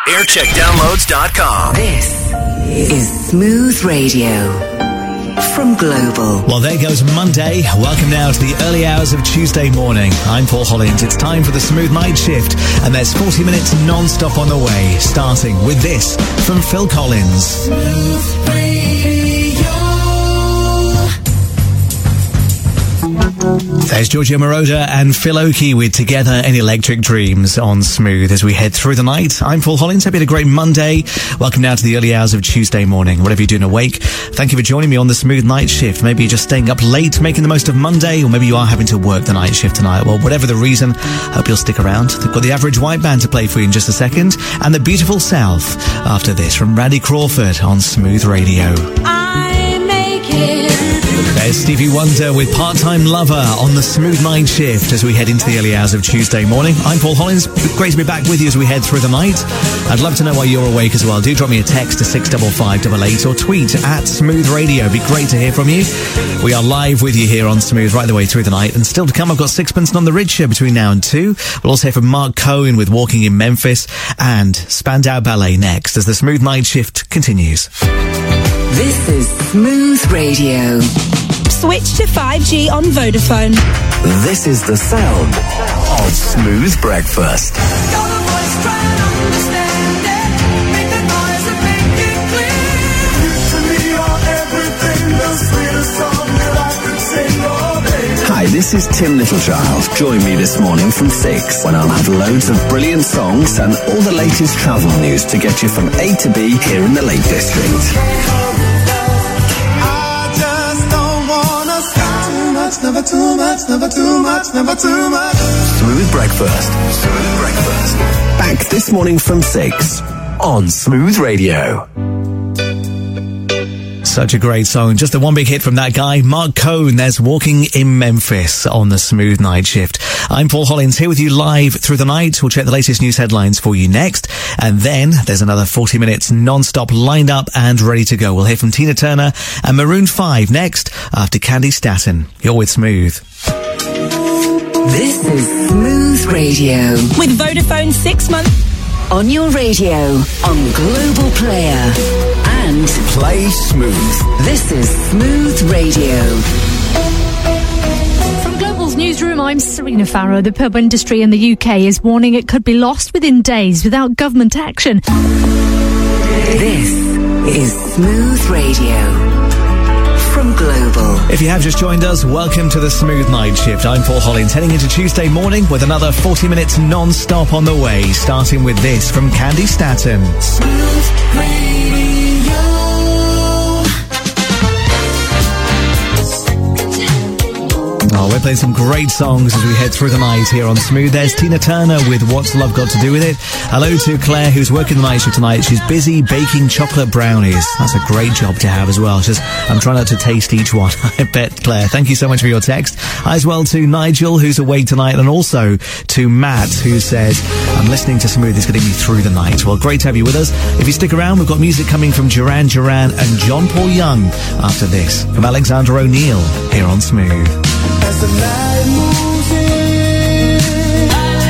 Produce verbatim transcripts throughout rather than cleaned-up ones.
aircheck downloads dot com. This is Smooth Radio from Global. Well, there goes Monday. Welcome now to the early hours of Tuesday morning. I'm Paul Hollins. It's time for the Smooth Night Shift, and there's forty minutes non-stop on the way, starting with this from Phil Collins. Smooth Radio. There's Giorgio Moroder and Phil Oakey with Together in Electric Dreams on Smooth as we head through the night. I'm Paul Hollins. Hope you had a great Monday. Welcome now to the early hours of Tuesday morning. Whatever you're doing awake, thank you for joining me on the Smooth Night Shift. Maybe you're just staying up late, making the most of Monday, or maybe you are having to work the night shift tonight. Well, whatever the reason, hope you'll stick around. They've got the Average White Band to play for you in just a second, and the Beautiful South after this from Randy Crawford on Smooth Radio. I make it. There's Stevie Wonder with Part-Time Lover on the Smooth Night Shift as we head into the early hours of Tuesday morning. I'm Paul Hollins. Great to be back with you as we head through the night. I'd love to know why you're awake as well. Do drop me a text to six five five eight eight or tweet at Smooth Radio. It'd be great to hear from you. We are live with you here on Smooth right the way through the night. And still to come, I've got Sixpence None the Richer between now and two. We'll also hear from Mark Cohen with Walking in Memphis and Spandau Ballet next as the Smooth Night Shift continues. This is Smooth Radio. Switch to five G on Vodafone. This is the sound of Smooth Breakfast. Hi, this is Tim Littlechild. Join me this morning from six when I'll have loads of brilliant songs and all the latest travel news to get you from A to B here in the Lake District. Never too much, never too much, never too much. Smooth Breakfast. Smooth Breakfast. Back this morning from six on Smooth Radio. Such a great song. Just the one big hit from that guy, Mark Cohen. There's Walking in Memphis on the Smooth Night Shift. I'm Paul Hollins here with you live through the night. We'll check the latest news headlines for you next. And then there's another forty minutes non-stop lined up and ready to go. We'll hear from Tina Turner and Maroon five next after Candy Staton. You're with Smooth. This is Smooth Radio. With Vodafone six months. On your radio, on Global Player, and Play Smooth. This is Smooth Radio. From Global's newsroom, I'm Serena Farrow. The pub industry in the U K is warning it could be lost within days without government action. This is Smooth Radio. From Global. If you have just joined us, welcome to the Smooth Night Shift. I'm Paul Hollins, heading into Tuesday morning with another forty minutes non-stop on the way, starting with this from Candy Staton. Smooth Radio. Oh, we're playing some great songs as we head through the night here on Smooth. There's Tina Turner with What's Love Got to Do With It. Hello to Claire, who's working the night shift tonight. She's busy baking chocolate brownies. That's a great job to have as well. She's, I'm trying not to taste each one. I bet, Claire. Thank you so much for your text. Hi as well to Nigel, who's awake tonight, and also to Matt, who says, I'm listening to Smooth. It's getting me through the night. Well, great to have you with us. If you stick around, we've got music coming from Duran Duran and John Paul Young after this from Alexander O'Neill here on Smooth. As the night moves in, I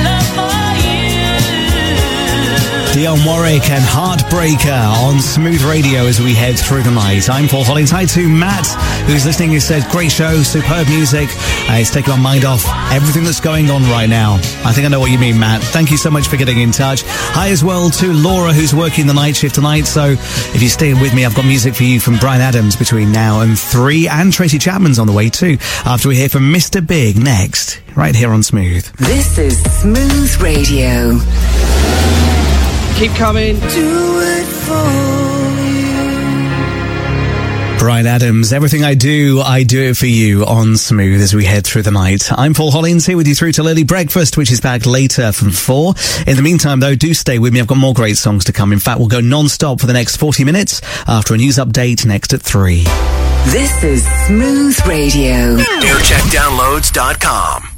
love for you. Dionne Warwick and Heartbreaker on Smooth Radio as we head through the night. I'm Paul Hollins. Hi to Matt, who's listening. He says, great show, superb music. Uh, it's taking my mind off everything that's going on right now. I think I know what you mean, Matt. Thank you so much for getting in touch. Hi as well to Laura, who's working the night shift tonight. So if you're staying with me, I've got music for you from Bryan Adams between now and three, and Tracy Chapman's on the way too, after we hear from Mister Big next, right here on Smooth. This is Smooth Radio. Keep coming. Do it for you. Bryan Adams, everything I do, I do it for you on Smooth as we head through the night. I'm Paul Hollins here with you through till early breakfast, which is back later from four. In the meantime, though, do stay with me. I've got more great songs to come. In fact, we'll go non-stop for the next forty minutes after a news update next at three. This is Smooth Radio. aircheck downloads dot com.